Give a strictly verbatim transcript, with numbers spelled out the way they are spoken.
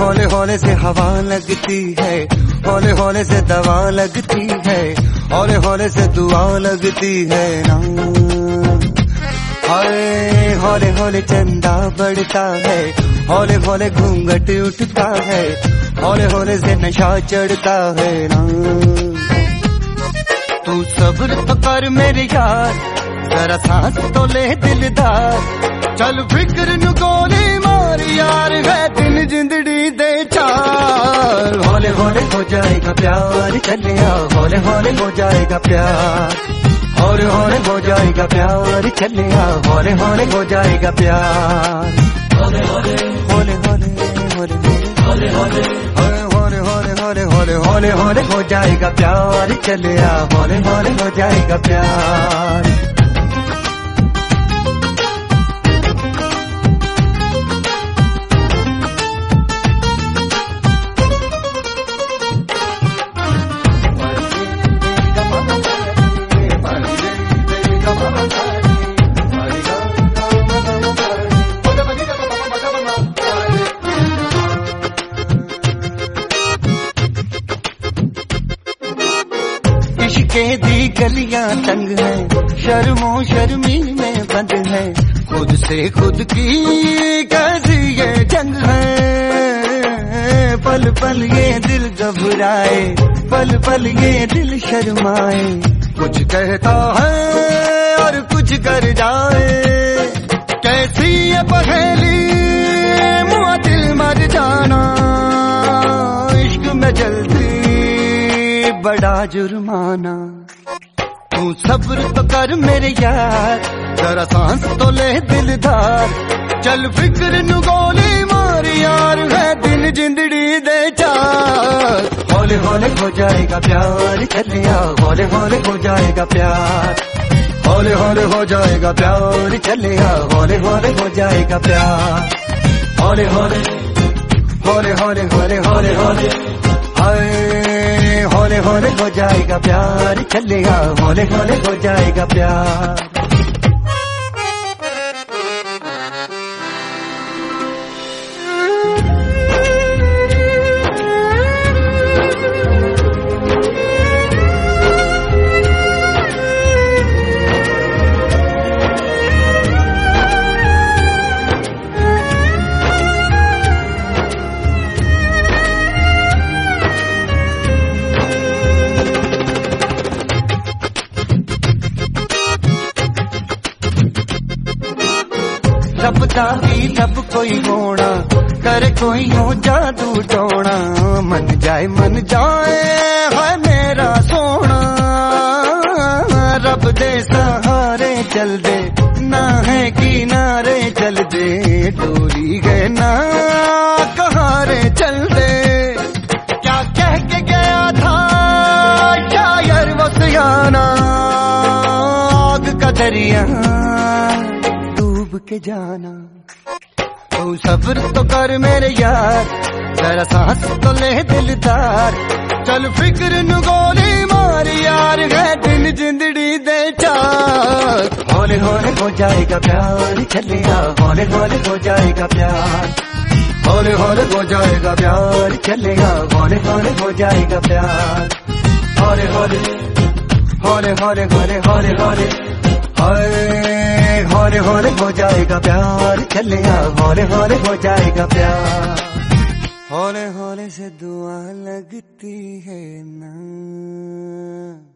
हौले हौले से हवा लगती है, हौले हौले से दवा लगती है, हौले हौले से दुआ लगती है ना। हाय हौले हौले चंदा बढ़ता है, हौले हौले घूंघट उठता है, हौले हौले से नशा चढ़ता है ना। तू सब्र तो कर मेरे यार, जरा सांस तो ले दिलदार, चल फिक्र नु गोली मार यार, है दिन जिंदड़ी दे चार। हौले हौले हो जाएगा प्यार, चले आओ हौले हौले हो जाएगा प्यार, हौले हौले हो जाएगा प्यार, चले आओ हौले हौले हो जाएगा प्यार। हौले हौले हौले हौले हौले हौले हौले हौले हौले हौले हौले हौले हो जाएगा प्यार, चले आओ हौले हौले हो जाएगा प्यार। इश्क़ दी गलियां तंग है, शर्मो शर्मी में बंद है, खुद से खुद की कैसी ये जंग है। पल पल ये दिल घबराए, पल पल ये दिल शर्माए, कुछ कहता है और कुछ कर जाए, कैसी ये पहेली मुआ दिल मर जाना। इश्क में जल्दी बड़ा जुर्माना, तू सब्र तो कर मेरे यार, जरा सांस तो ले दिलदार, चल फिक्र नु गोली मार यार, है दिन जिंदड़ी दे चार। हौले हौले हो जाएगा प्यार, चले आओ हौले हौले हो जाएगा प्यार, हौले हौले हो जाएगा प्यार, चले आओ हौले हौले हो जाएगा प्यार। हौले हौले हौले हौले हौले हौले हौले हाय हौले हौले हो जाएगा प्यार, चले आओ हौले हौले हो जाएगा प्यार। रबदा भी लब कोई होना, करे कोई हो जादू टोना, मन जाए मन जाए है मेरा सोना। रब दे सहारे चल दे, ना है किनारे चल दे, डोली गए ना कहारे चल दे। क्या कह के गया था शायर वो सियाना, आग का दरिया के जाना। तू सब्र तो कर मेरे यार, जरा सांस तो ले दिलदार, चल फिक्र नु गोली मार यार, है दिन जिंदड़ी दे चार। हौले हौले हो जाएगा प्यार, चले आओ हौले हौले हो जाएगा प्यार, हौले हौले हो जाएगा प्यार, चले आओ हौले हौले हो जाएगा प्यार। हौले हौले हौले हौले हौले हौले हौले हाय हौले हौले हो जाएगा प्यार, चले आओ हौले हौले हो जाएगा प्यार। हौले हौले से दुआ लगती है ना।